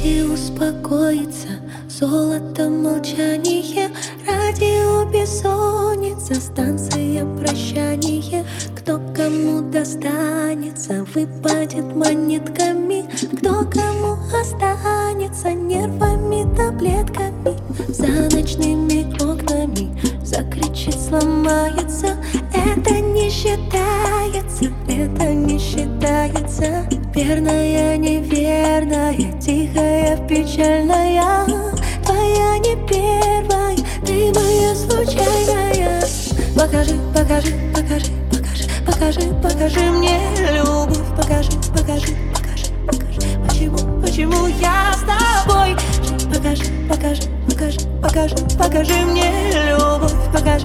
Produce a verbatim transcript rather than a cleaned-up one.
Радио успокоится, золото молчание, радио бессонница, станция прощание. Кто кому достанется, выпадет монетками, кто кому останется нервами, таблетками. За ночными окнами закричит, сломается. Это не считается, это не считается. Верная, неверная, тихая, печальная. Твоя не первая, ты моя случайная. Покажи, покажи, покажи, покажи, покажи, покажи мне любовь. Покажи, покажи, покажи, покажи, почему, почему я с тобой. Покажи, покажи, покажи, покажи, покажи мне любовь. Покажи.